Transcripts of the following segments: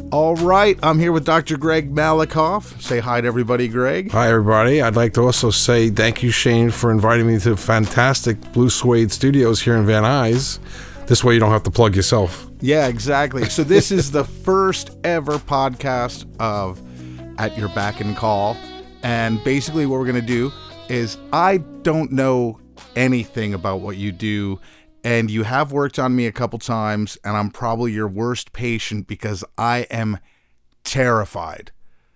All right, I'm here with Dr. Greg Malakoff. Say hi to everybody, Greg. Hi, everybody. I'd like to also say thank you, Shane, for inviting me to fantastic Blue Suede Studios here in Van Nuys. This way you don't have to plug yourself. Yeah, exactly. So this is the first ever podcast of At Your Beck and Call. And basically what we're going to do is I don't know anything about what you do. And you have worked on me a couple times, and I'm probably your worst patient because I am terrified.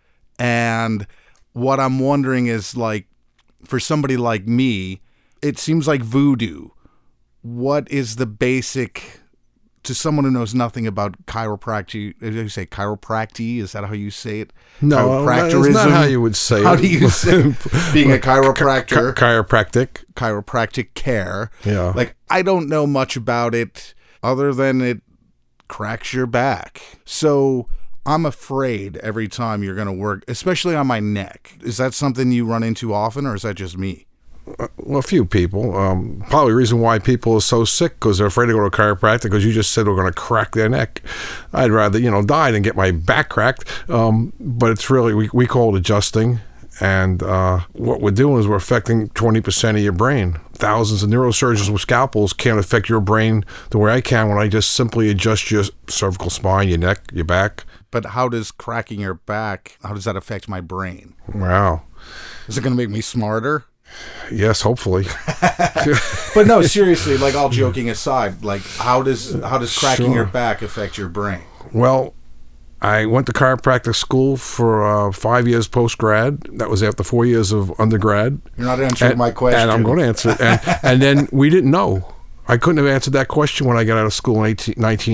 And what I'm wondering is, like, for somebody like me, it seems like voodoo. What is the basic, to someone who knows nothing about chiropractic, did you say chiropractic? Is that how you say it? No, that's not how you would say it. How do you say being a chiropractor? Chiropractic care. Yeah. Like, I don't know much about it other than it cracks your back. So I'm afraid every time you're going to work, especially on my neck. Is that something you run into often, or is that just me? Well, a few people. Probably the reason why people are so sick because they're afraid to go to a chiropractor because you just said we're going to crack their neck. I'd rather, die than get my back cracked. But it's really, we call it adjusting. And what we're doing is we're affecting 20% of your brain. Thousands of neurosurgeons with scalpels can't affect your brain the way I can when I just simply adjust your cervical spine, your neck, your back. But how does cracking your back, how does that affect my brain? Wow. Is it going to make me smarter? Yes, hopefully. But no, seriously, like, all joking aside, like, how does cracking your back affect your brain? Well, I went to chiropractic school for 5 years post-grad. That was after 4 years of undergrad. You're not answering my question. And I'm going to answer it. And then we didn't know. I couldn't have answered that question when I got out of school in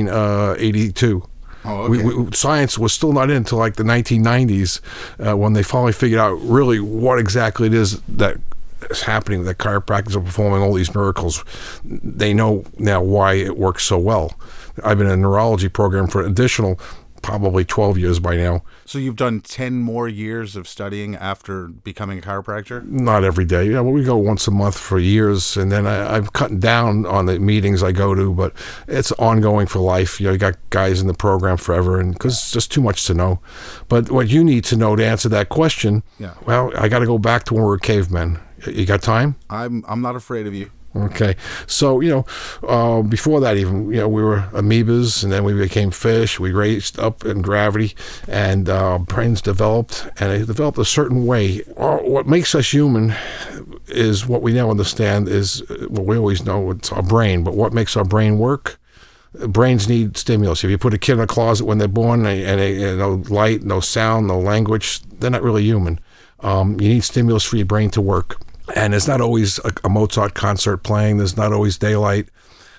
1982. Oh, okay. Science was still not into like the 1990s when they finally figured out really what exactly it is that is happening, that chiropractors are performing all these miracles. They know now why it works so well. I've been in a neurology program for an additional probably 12 years by now. So you've done 10 more years of studying after becoming a chiropractor? Not every day. We go once a month for years, and then I've cut down on the meetings I go to, but it's ongoing for life. You got guys in the program forever, and because it's just too much to know. But what you need to know to answer that question, well, I got to go back to when we were cavemen. You got time? I'm not afraid of you. Okay. So, before that even, we were amoebas, and then we became fish. We raised up in gravity, and brains developed, and they developed a certain way. What makes us human is what we now understand is, we always know it's our brain, but what makes our brain work? Brains need stimulus. If you put a kid in a closet when they're born and they, no light, no sound, no language, they're not really human. You need stimulus for your brain to work. And there's not always a Mozart concert playing. There's not always daylight.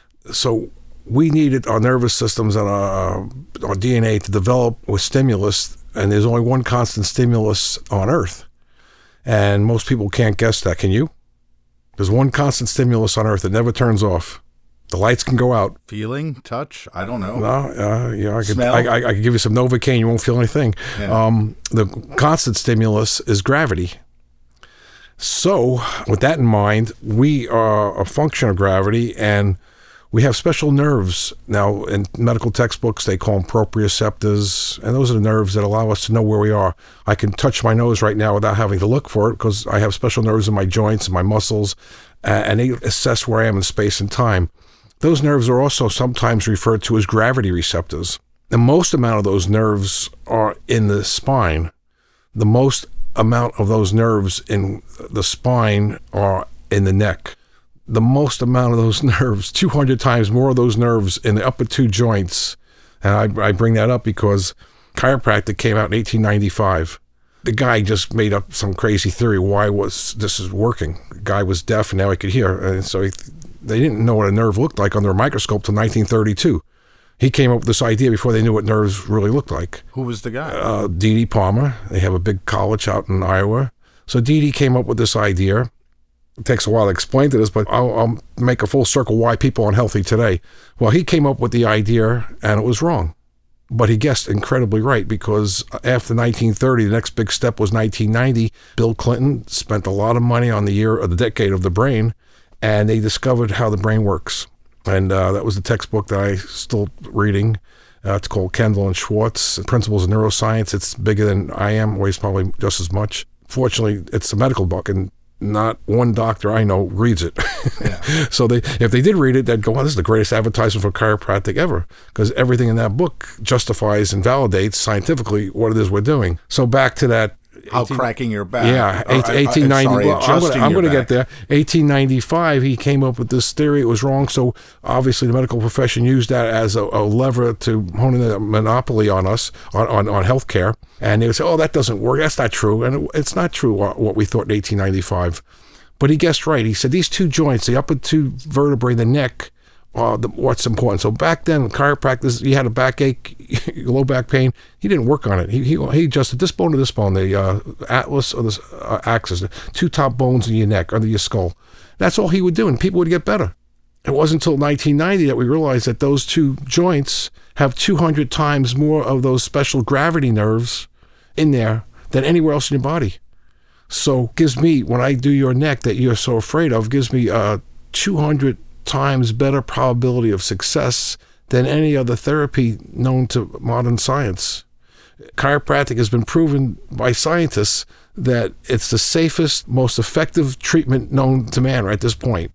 So we needed our nervous systems and our DNA to develop with stimulus. And there's only one constant stimulus on Earth. And most people can't guess that. Can you? There's one constant stimulus on Earth that never turns off. The lights can go out. Feeling, touch, I don't know. No, I could give you some Novocaine. You won't feel anything. Yeah. The constant stimulus is gravity. So, with that in mind, we are a function of gravity, and we have special nerves. Now, in medical textbooks, they call them proprioceptors, and those are the nerves that allow us to know where we are. I can touch my nose right now without having to look for it because I have special nerves in my joints and my muscles, and they assess where I am in space and time. Those nerves are also sometimes referred to as gravity receptors. The most amount of those nerves are in the spine. The most amount of those nerves in the spine are in the neck. The most amount of those nerves, 200 times more of those nerves in the upper two joints. And I bring that up because chiropractic came out in 1895. The guy just made up some crazy theory why this is working. The guy was deaf and now he could hear. And so they didn't know what a nerve looked like under a microscope till 1932. He came up with this idea before they knew what nerves really looked like. Who was the guy? D.D. Palmer. They have a big college out in Iowa. So D.D. came up with this idea. It takes a while to explain to this, but I'll make a full circle why people are unhealthy today. Well, he came up with the idea, and it was wrong. But he guessed incredibly right, because after 1930, the next big step was 1990. Bill Clinton spent a lot of money on the decade of the brain, and they discovered how the brain works. And that was the textbook that I still reading. It's called Kendall and Schwartz, Principles of Neuroscience. It's bigger than I am, weighs probably just as much. Fortunately, it's a medical book, and not one doctor I know reads it. Yeah. So if they did read it, they'd go, "Well, this is the greatest advertisement for chiropractic ever," because everything in that book justifies and validates scientifically what it is we're doing. So back to that. Cracking your back. Yeah, 1890. I'm going to get there. 1895, he came up with this theory. It was wrong. So obviously the medical profession used that as a lever to hone in a monopoly on us, on healthcare. And they would say, "Oh, that doesn't work. That's not true." And it's not true what we thought in 1895. But he guessed right. He said these two joints, the upper two vertebrae, the neck, what's important. So back then, chiropractors, you had a backache, low back pain. He didn't work on it. He adjusted this bone to this bone, the atlas or the axis, the two top bones in your neck, under your skull. That's all he would do, and people would get better. It wasn't until 1990 that we realized that those two joints have 200 times more of those special gravity nerves in there than anywhere else in your body. So gives me, when I do your neck that you're so afraid of, gives me 200 times better probability of success than any other therapy known to modern science. Chiropractic has been proven by scientists that it's the safest, most effective treatment known to man right at this point.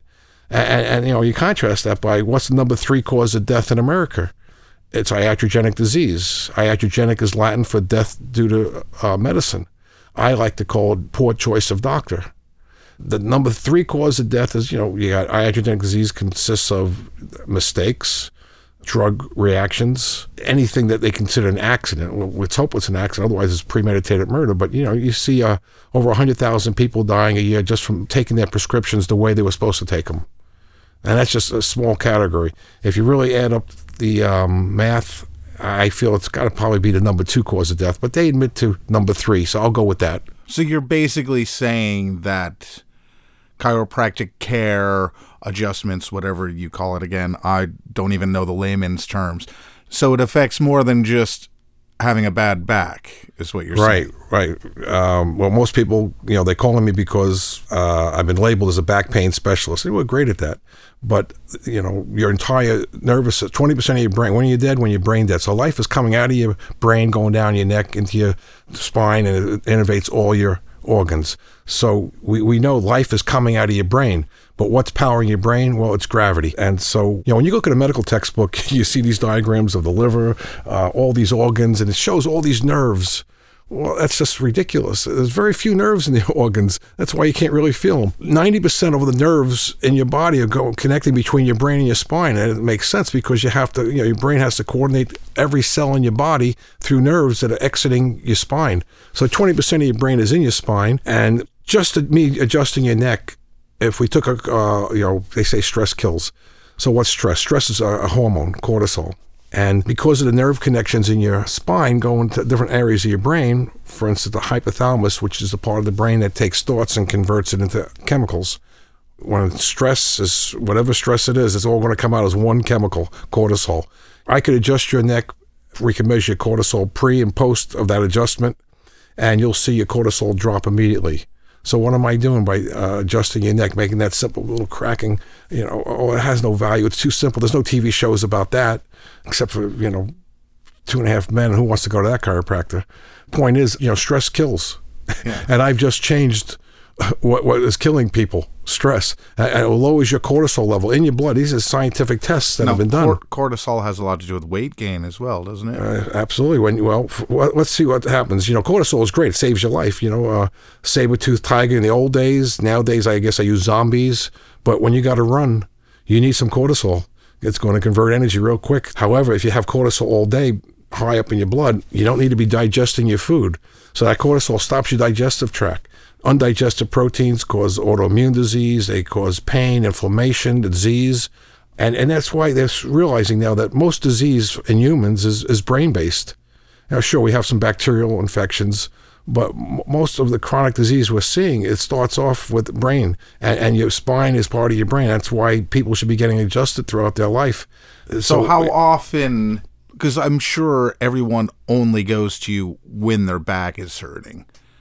And you contrast that by what's the number 3 cause of death in America? It's iatrogenic disease. Iatrogenic is Latin for death due to medicine. I like to call it poor choice of doctor. The number 3 cause of death is, you got iatrogenic disease consists of mistakes, drug reactions, anything that they consider an accident. Well, let's hope it's an accident, otherwise it's premeditated murder. But, you see over 100,000 people dying a year just from taking their prescriptions the way they were supposed to take them. And that's just a small category. If you really add up the math, I feel it's got to probably be the number 2 cause of death. But they admit to number 3, so I'll go with that. So you're basically saying that chiropractic care, adjustments, whatever you call it again, I don't even know the layman's terms. So it affects more than just having a bad back, is what you're saying. Right. Well, most people, they're calling me because I've been labeled as a back pain specialist. And we're great at that. But, your entire nervous, 20% of your brain, when you're dead, when you're brain dead. So life is coming out of your brain, going down your neck into your spine, and it innervates all your organs. So we know life is coming out of your brain. But what's powering your brain? Well, it's gravity. And so, when you look at a medical textbook, you see these diagrams of the liver, all these organs, and it shows all these nerves. Well, that's just ridiculous. There's very few nerves in the organs. That's why you can't really feel them. 90% of the nerves in your body are connecting between your brain and your spine. And it makes sense because you have to, your brain has to coordinate every cell in your body through nerves that are exiting your spine. So 20% of your brain is in your spine. And just me adjusting your neck, if we took they say stress kills. So what's stress? Stress is a hormone, cortisol. And because of the nerve connections in your spine going to different areas of your brain, for instance, the hypothalamus, which is the part of the brain that takes thoughts and converts it into chemicals. When stress is, whatever stress it is, it's all going to come out as one chemical, cortisol. I could adjust your neck. We can measure cortisol pre and post of that adjustment, and you'll see your cortisol drop immediately. So what am I doing by adjusting your neck, making that simple little cracking? It has no value. It's too simple. There's no TV shows about that, except for, 2.5 Men. Who wants to go to that chiropractor? Point is, stress kills. Yeah. And I've just changed what is killing people, stress. And it lowers your cortisol level in your blood. These are scientific tests that have been done. Cortisol has a lot to do with weight gain as well, doesn't it? Absolutely. Let's see what happens. Cortisol is great. It saves your life. Saber-toothed tiger in the old days. Nowadays, I guess I use zombies. But when you got to run, you need some cortisol. It's going to convert energy real quick. However, if you have cortisol all day, high up in your blood, you don't need to be digesting your food. So that cortisol stops your digestive tract. Undigested proteins cause autoimmune disease. They cause pain, inflammation, disease. And that's why they're realizing now that most disease in humans is brain-based. Now, sure, we have some bacterial infections, but most of the chronic disease we're seeing, it starts off with the brain. And your spine is part of your brain. That's why people should be getting adjusted throughout their life. So how often, because I'm sure everyone only goes to you when their back is hurting.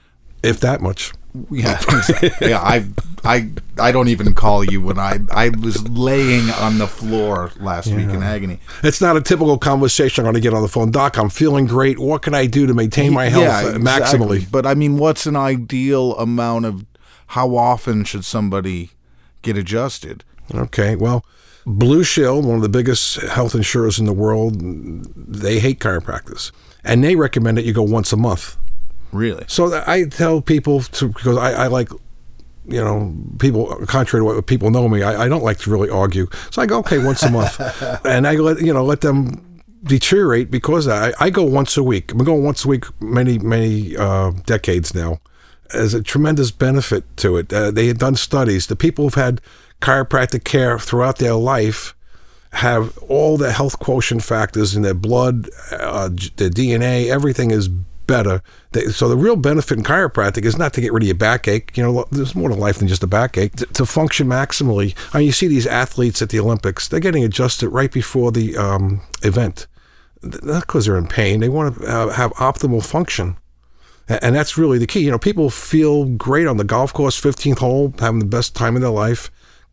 if that much. Yeah, yeah. I don't even call you when I was laying on the floor last week in agony. It's not a typical conversation I'm going to get on the phone. Doc, I'm feeling great. What can I do to maintain my health maximally? But I mean, what's an ideal amount of, how often should somebody get adjusted? Okay, well, Blue Shield, one of the biggest health insurers in the world, they hate chiropractors. And they recommend that you go once a month. Really? So I tell people to, because I like, people, contrary to what people know me, I don't like to really argue. So I go, okay, once a month. And I let them deteriorate because I go once a week. I've been going once a week many decades now. There's a tremendous benefit to it. They had done studies. The people who've had chiropractic care throughout their life have all the health quotient factors in their blood, their DNA, everything is better. So the real benefit in chiropractic is not to get rid of your backache. There's more to life than just a backache. To function maximally. I mean, you see these athletes at the Olympics, they're getting adjusted right before the event. Not because they're in pain. They want to have optimal function. And that's really the key. People feel great on the golf course, 15th hole, having the best time of their life.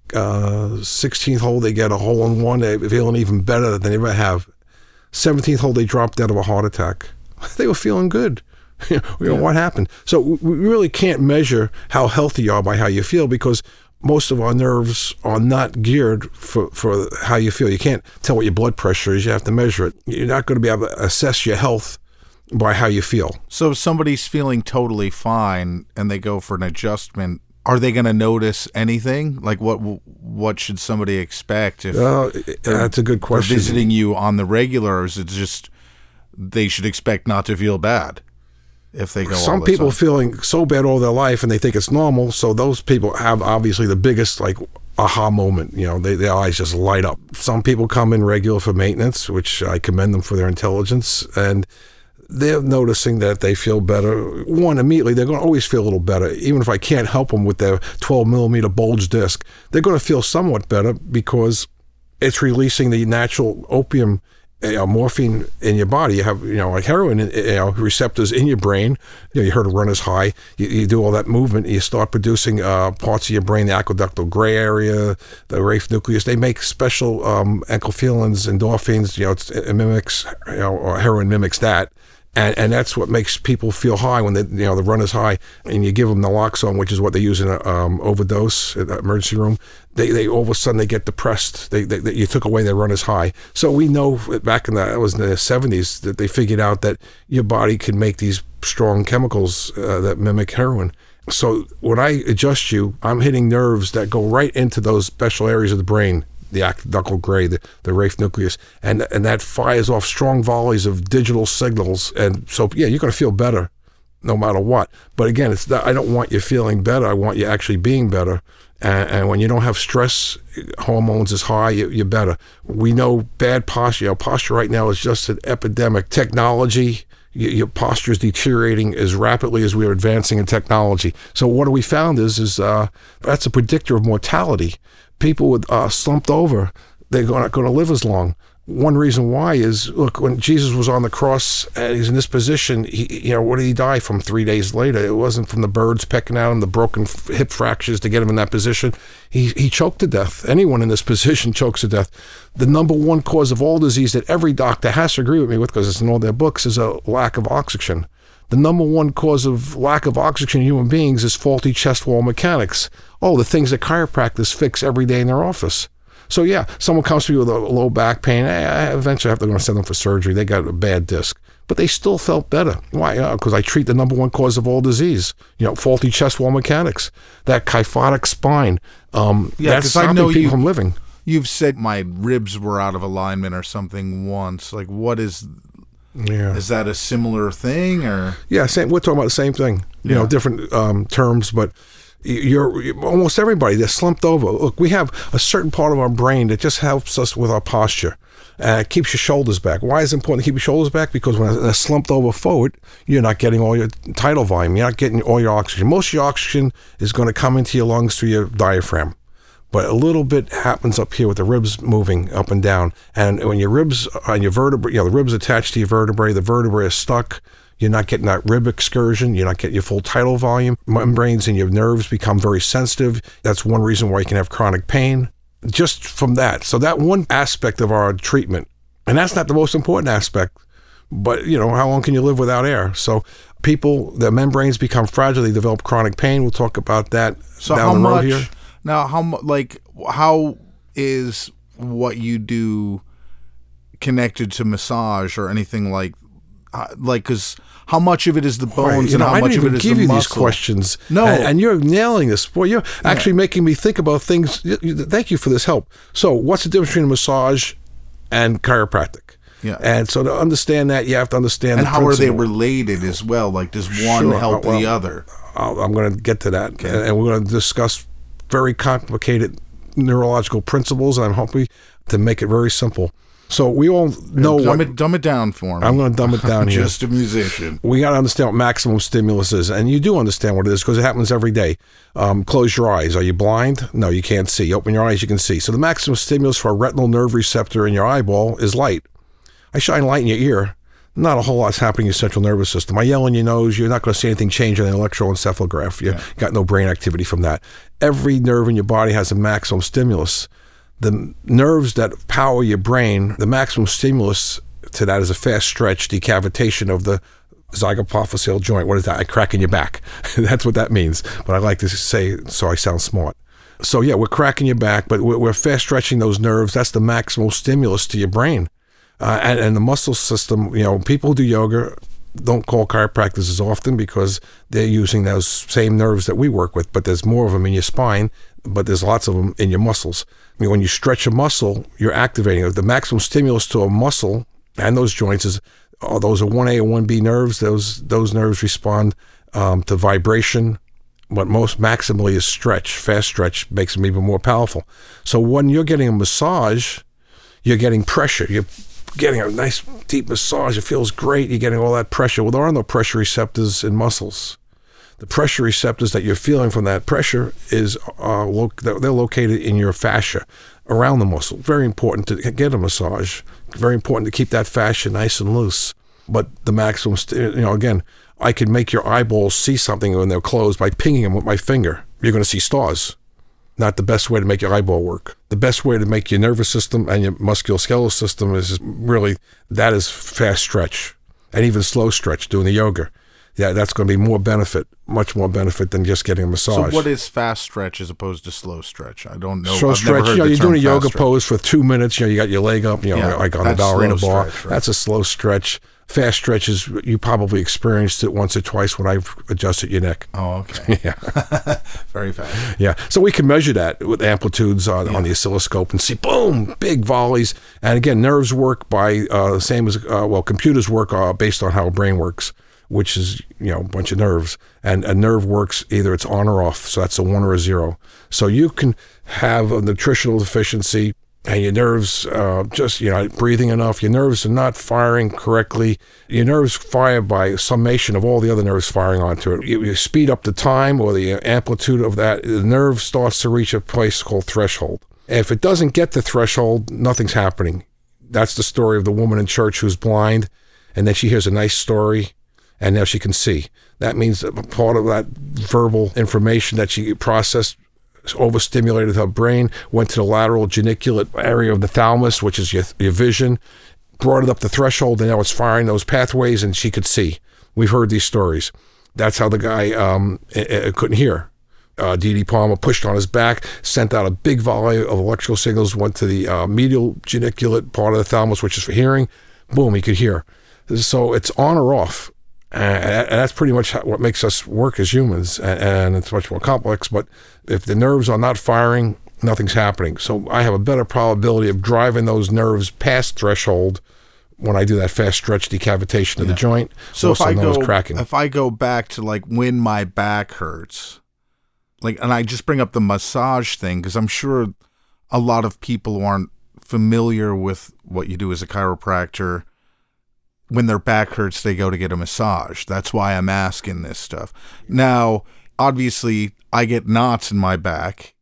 16th hole, they get a hole-in-one. They're feeling even better than they ever have. 17th hole, they dropped dead of a heart attack. They were feeling good. What happened? So we really can't measure how healthy you are by how you feel, because most of our nerves are not geared for how you feel. You can't tell what your blood pressure is. You have to measure it. You're not going to be able to assess your health by how you feel. So if somebody's feeling totally fine and they go for an adjustment, are they going to notice anything? Like what should somebody expect if that's a good question. They're visiting you on the regular, or is it just they should expect not to feel bad if they go? Some people feeling so bad all their life and they think it's normal, so those people have obviously the biggest aha moment. Their eyes just light up. Some people come in regular for maintenance, which I commend them for their intelligence, and they're noticing that they feel better. One, immediately, they're going to always feel a little better. Even if I can't help them with their 12-millimeter bulge disc, they're going to feel somewhat better because it's releasing the natural opium, morphine in your body. You have, like heroin, receptors in your brain. You heard a runner's high. You do all that movement, and you start producing parts of your brain, the aqueductal gray area, the raphe nucleus. They make special enkephalins, endorphins. It mimics, or heroin mimics that. And that's what makes people feel high when the runner's high, and you give them naloxone, which is what they use in an overdose at the emergency room. They all of a sudden they get depressed. You took away their runner's high. So we know back in the 70s that they figured out that your body can make these strong chemicals that mimic heroin. So when I adjust you, I'm hitting nerves that go right into those special areas of the brain, the aqueductal gray, the raphe nucleus, and that fires off strong volleys of digital signals. And so, you're going to feel better no matter what. But again, I don't want you feeling better. I want you actually being better. And when you don't have stress hormones as high, you're better. We know bad posture. Posture right now is just an epidemic. Technology, your posture is deteriorating as rapidly as we're advancing in technology. So what we found is that's a predictor of mortality. People with slumped over, they're not going to live as long. One reason why is, look, when Jesus was on the cross and he's in this position, what did he die from 3 days later? It wasn't from the birds pecking out him, the broken hip fractures to get him in that position. He choked to death. Anyone in this position chokes to death. The number one cause of all disease that every doctor has to agree with me with, because it's in all their books, is a lack of oxygen. The number one cause of lack of oxygen in human beings is faulty chest wall mechanics. The things that chiropractors fix every day in their office. So someone comes to you with a low back pain. Eventually they're going to send them for surgery. They got a bad disc. But they still felt better. Why? Because I treat the number one cause of all disease. Faulty chest wall mechanics. That kyphotic spine. That's stopping people from living. You've said my ribs were out of alignment or something once. Like, what is... Yeah. Is that a similar thing, or? Yeah, we're talking about the same thing. Different terms, but you're almost everybody that's slumped over. Look, we have a certain part of our brain that just helps us with our posture. It keeps your shoulders back. Why is it important to keep your shoulders back? Because when they're slumped over forward, you're not getting all your tidal volume. You're not getting all your oxygen. Most of your oxygen is going to come into your lungs through your diaphragm. But a little bit happens up here with the ribs moving up and down. And when your ribs on your vertebrae, the ribs attached to your vertebrae, the vertebrae is stuck, You're not getting that rib excursion. You're not getting your full tidal volume. Membranes in your nerves become very sensitive. That's one reason why you can have chronic pain. Just from that. So that one aspect of our treatment, and that's not the most important aspect, but how long can you live without air? So people, their membranes become fragile. They develop chronic pain. We'll talk about that down the road here. Now, how is what you do connected to massage or anything like, because how much of it is the bones and how much of it is the muscle? I didn't even give you these questions. No. And you're nailing this. Boy, you're actually making me think about things. Thank you for this help. So what's the difference between massage and chiropractic? Yeah. And so to understand that, you have to understand and the how principle. are they related as well? Like, does one help the other? I'm going to get to that. Okay. And we're going to discuss very complicated neurological principles, and I'm hoping to make it very simple. So we all know dumb it down for me. I'm going to dumb it down here. Just a musician. We got to understand what maximum stimulus is, and you do understand what it is because it happens every day. Close your eyes. Are you blind? No, you can't see. Open your eyes, you can see. So the maximum stimulus for a retinal nerve receptor in your eyeball is light. I shine light in your ear. Not a whole lot's happening in your central nervous system. I yell in your nose. You're not going to see anything change on the electroencephalograph. You got no brain activity from that. Every nerve in your body has a maximum stimulus. The nerves that power your brain, the maximum stimulus to that is a fast stretch, decavitation of the zygapophyseal joint. What is that? I crack in your back. That's what that means. But I like to say so I sound smart. So we're cracking your back, but we're fast stretching those nerves. That's the maximal stimulus to your brain. And the muscle system, people who do yoga don't call chiropractors as often because they're using those same nerves that we work with, but there's more of them in your spine, but there's lots of them in your muscles. When you stretch a muscle, you're activating it. The maximum stimulus to a muscle and those joints those are 1A or 1B nerves. Those nerves respond to vibration, but most maximally is stretch. Fast stretch makes them even more powerful. So when you're getting a massage, you're getting pressure. You're getting a nice deep massage. It feels great. You're getting all that pressure. Well, there are no pressure receptors in muscles. The pressure receptors that you're feeling from that pressure is they're located in your fascia around the muscle. Very important to get a massage. Very important to keep that fascia nice and loose. But the maximum, again, I can make your eyeballs see something when they're closed by pinging them with my finger. You're going to see stars. Not the best way to make your eyeball work. The best way to make your nervous system and your musculoskeletal system is really, that is fast stretch and even slow stretch doing the yoga. Yeah, that's going to be much more benefit than just getting a massage. So what is fast stretch as opposed to slow stretch? I don't know. Slow stretch, you're doing a yoga pose for 2 minutes, you got your leg up, like on the ballerina bar. Stretch, right? That's a slow stretch. Fast stretch is, you probably experienced it once or twice when I've adjusted your neck. Oh, okay. Yeah. Very fast. Yeah. So we can measure that with amplitudes on the oscilloscope and see, boom, big volleys. And again, nerves work by same as, computers work based on how a brain works, which is, a bunch of nerves. And a nerve works either it's on or off. So that's a 1 or a 0. So you can have a nutritional deficiency and your nerves not breathing enough. Your nerves are not firing correctly. Your nerves fire by summation of all the other nerves firing onto it. You speed up the time or the amplitude of that. The nerve starts to reach a place called threshold. And if it doesn't get to threshold, nothing's happening. That's the story of the woman in church who's blind, and then she hears a nice story, and now she can see. That means that part of that verbal information that she processed overstimulated her brain, went to the lateral geniculate area of the thalamus, which is your vision, brought it up the threshold, and now it's firing those pathways, and she could see. We've heard these stories. That's how the guy couldn't hear. D.D. Palmer pushed on his back, sent out a big volley of electrical signals, went to the medial geniculate part of the thalamus, which is for hearing. Boom, he could hear. So it's on or off. And that's pretty much what makes us work as humans, and it's much more complex. But if the nerves are not firing, nothing's happening. So I have a better probability of driving those nerves past threshold when I do that fast stretch decavitation of the joint. So if I go back to like when my back hurts, and I just bring up the massage thing because I'm sure a lot of people aren't familiar with what you do as a chiropractor. When their back hurts, they go to get a massage. That's why I'm asking this stuff. Now, obviously, I get knots in my back,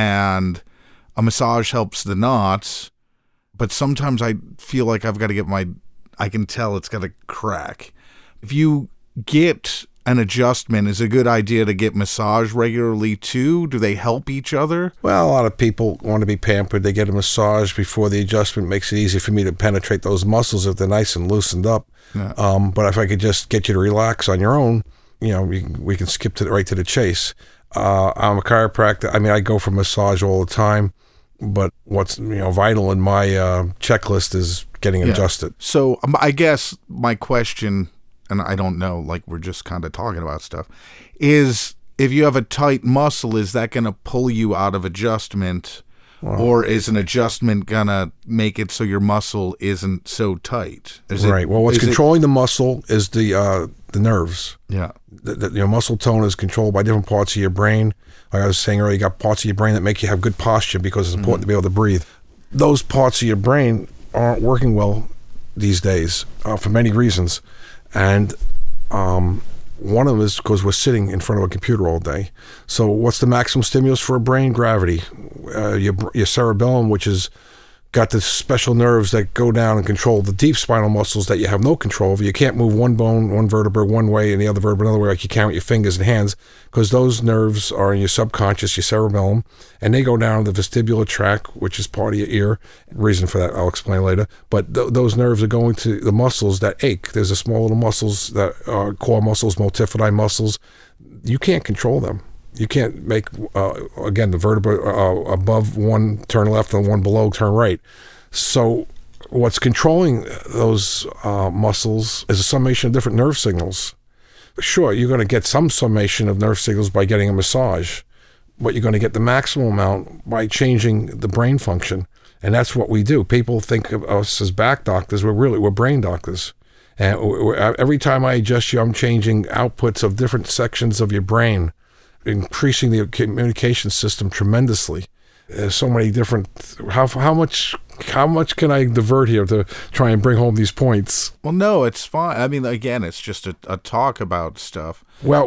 and a massage helps the knots, but sometimes I feel like I've got to get I can tell it's got to crack. if you get an adjustment, is it a good idea to get massage regularly too? Do they help each other? Well, a lot of people want to be pampered. They get a massage before the adjustment. Makes it easy for me to penetrate those muscles if they're nice and loosened up. Yeah. But if I could just get you to relax on your own, we can skip right to the chase. I'm a chiropractor. I mean, I go for massage all the time, but what's vital in my checklist is getting adjusted. So I guess my question, and I don't know, like we're just kind of talking about stuff, is if you have a tight muscle, is that going to pull you out of adjustment? Or is an adjustment going to make it so your muscle isn't so tight? Right. Well, what's controlling the muscle is the nerves. Yeah. Your muscle tone is controlled by different parts of your brain. Like I was saying earlier, you got parts of your brain that make you have good posture because it's important to be able to breathe. Those parts of your brain aren't working well these days for many reasons. And one of them is because we're sitting in front of a computer all day. So what's the maximum stimulus for a brain? Gravity. Your cerebellum, which is got the special nerves that go down and control the deep spinal muscles that you have no control over. You can't move one bone, one vertebra one way and the other vertebra another way like you can with your fingers and hands, because those nerves are in your subconscious, your cerebellum, and they go down the vestibular tract, which is part of your ear. Reason for that I'll explain later. But those nerves are going to the muscles that ache. There's a small little muscles that are core muscles, multifidi muscles. You can't control them. You can't make, again, the vertebra above one turn left and one below turn right. So what's controlling those muscles is a summation of different nerve signals. Sure, you're going to get some summation of nerve signals by getting a massage, but you're going to get the maximum amount by changing the brain function. And that's what we do. People think of us as back doctors. We're brain doctors. And every time I adjust you, I'm changing outputs of different sections of your brain, increasing the communication system tremendously. There's so many different. How much can I divert here to try and bring home these points? Well, no, it's fine. I mean, again, it's just a talk about stuff. Well,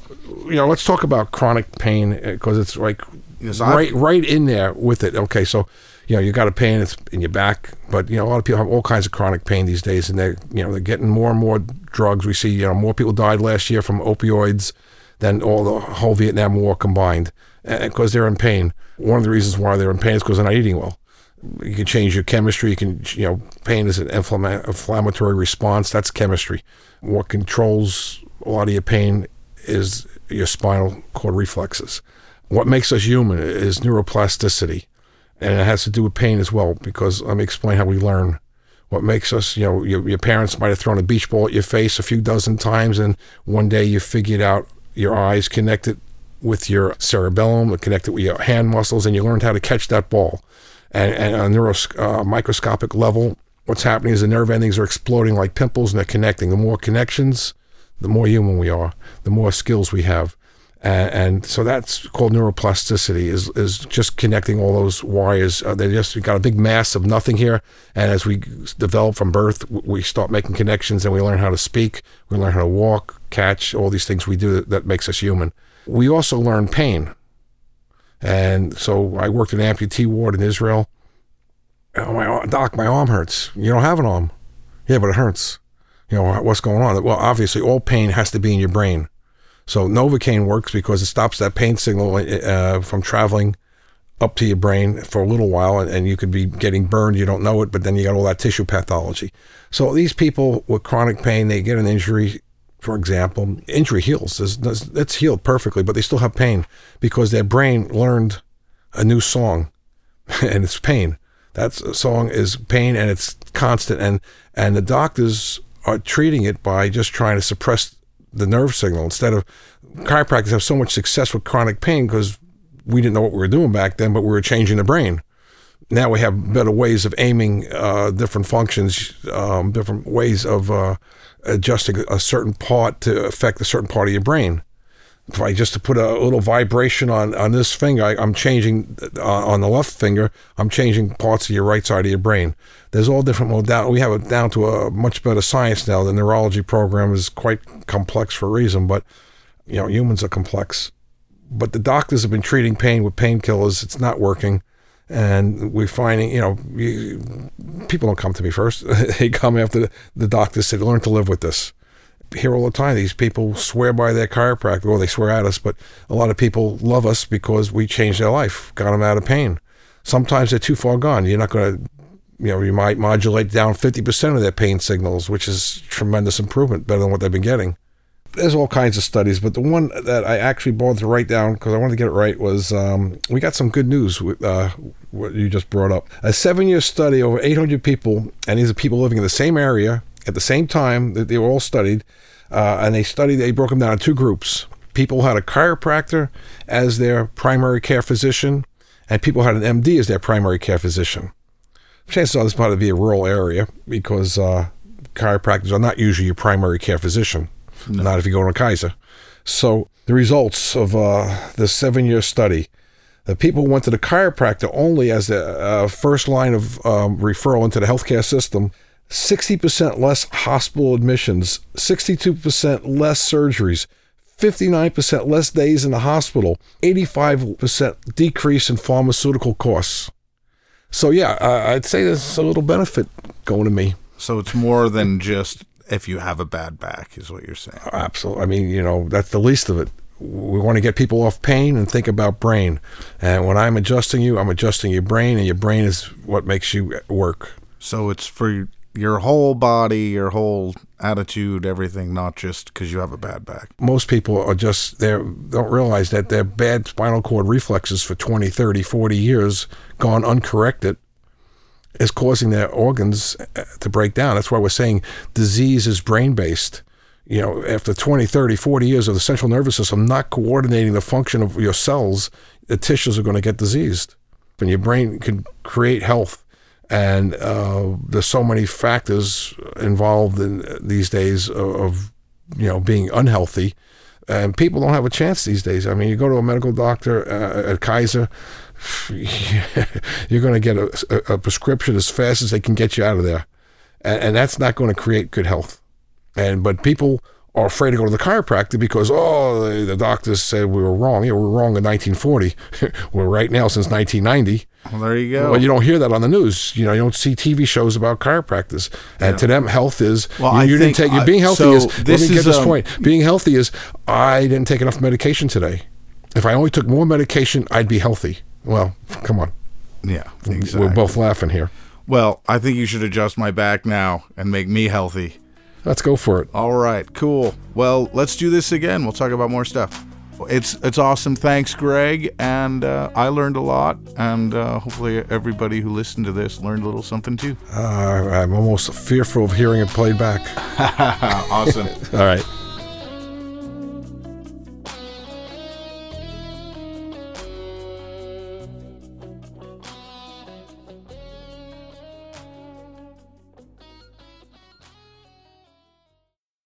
let's talk about chronic pain because it's like right in there with it. Okay, so you got a pain, it's in your back, but a lot of people have all kinds of chronic pain these days, and they're getting more and more drugs. We see more people died last year from opioids than all the whole Vietnam War combined, because they're in pain. One of the reasons why they're in pain is because they're not eating well. You can change your chemistry. You can, pain is an inflammatory response. That's chemistry. What controls a lot of your pain is your spinal cord reflexes. What makes us human is neuroplasticity, and it has to do with pain as well, because let me explain how we learn. What makes us, your parents might have thrown a beach ball at your face a few dozen times, and one day you figured out your eyes connected with your cerebellum, connected with your hand muscles, and you learned how to catch that ball. And on a microscopic level, what's happening is the nerve endings are exploding like pimples, and they're connecting. The more connections, the more human we are, the more skills we have. And so that's called neuroplasticity, is just connecting all those wires. We got a big mass of nothing here, and as we develop from birth, we start making connections, and we learn how to speak, we learn how to walk, catch, all these things we do that makes us human. We also learn pain. And so I worked in an amputee ward in Israel. Oh, doc, my arm hurts. You don't have an arm. Yeah, but it hurts. What's going on? Well, obviously, all pain has to be in your brain. So Novocaine works because it stops that pain signal from traveling up to your brain for a little while, and you could be getting burned, you don't know it, but then you got all that tissue pathology. So these people with chronic pain, they get an injury, for example. Injury heals. It's healed perfectly, but they still have pain because their brain learned a new song, and it's pain. That song is pain, and it's constant, and the doctors are treating it by just trying to suppress the nerve signal. Instead of chiropractors have so much success with chronic pain because we didn't know what we were doing back then, but we were changing the brain. Now we have better ways of aiming different functions, different ways of adjusting a certain part to affect a certain part of your brain. If I just to put a little vibration on this finger, I'm changing on the left finger, I'm changing parts of your right side of your brain. There's all different modalities. We have it down to a much better science now. The neurology program is quite complex for a reason, but humans are complex. But the doctors have been treating pain with painkillers. It's not working. And we're finding, people don't come to me first. They come after the doctors say, learn to live with this. hear all the time, these people swear by their chiropractor, or they swear at us, but a lot of people love us because we changed their life, got them out of pain. Sometimes they're too far gone. You're not going to, you might modulate down 50% of their pain signals, which is tremendous improvement, better than what they've been getting. There's all kinds of studies, but the one that I actually bothered to write down because I wanted to get it right was we got some good news with what you just brought up. A 7-year study over 800 people, and these are people living in the same area at the same time. They were all studied, and they broke them down in 2 groups. People had a chiropractor as their primary care physician, and people had an MD as their primary care physician. Chances are this might be a rural area because chiropractors are not usually your primary care physician. No. Not if you go to Kaiser. So the results of the 7-year study, the people went to the chiropractor only as the first line of referral into the healthcare system. 60% less hospital admissions, 62% less surgeries, 59% less days in the hospital, 85% decrease in pharmaceutical costs. So yeah, I'd say there's a little benefit going to me. So it's more than just if you have a bad back, is what you're saying. Absolutely. I mean, that's the least of it. We want to get people off pain and think about brain. And when I'm adjusting you, I'm adjusting your brain, and your brain is what makes you work. So it's for your whole body, your whole attitude, everything, not just because you have a bad back. Most people are don't realize that their bad spinal cord reflexes for 20, 30, 40 years gone uncorrected is causing their organs to break down. That's why we're saying disease is brain-based. After 20, 30, 40 years of the central nervous system not coordinating the function of your cells, the tissues are going to get diseased. And your brain can create health. And there's so many factors involved in these days of being unhealthy. And people don't have a chance these days. I mean, you go to a medical doctor at Kaiser, you're going to get a prescription as fast as they can get you out of there. And that's not going to create good health. But people are afraid to go to the chiropractor because, the doctors said we were wrong. Yeah, we were wrong in 1940. We're right now since 1990. Well, there you go. Well, you don't hear that on the news. You don't see TV shows about chiropractors. And to them, health is, being healthy is, let me get this point. Being healthy is, I didn't take enough medication today. If I only took more medication, I'd be healthy. Well, come on. Yeah, exactly. We're both laughing here. Well, I think you should adjust my back now and make me healthy. Let's go for it. All right, cool. Well, let's do this again. We'll talk about more stuff. It's awesome. Thanks, Greg. And I learned a lot. And hopefully everybody who listened to this learned a little something too. I'm almost fearful of hearing it played back. Awesome. All right.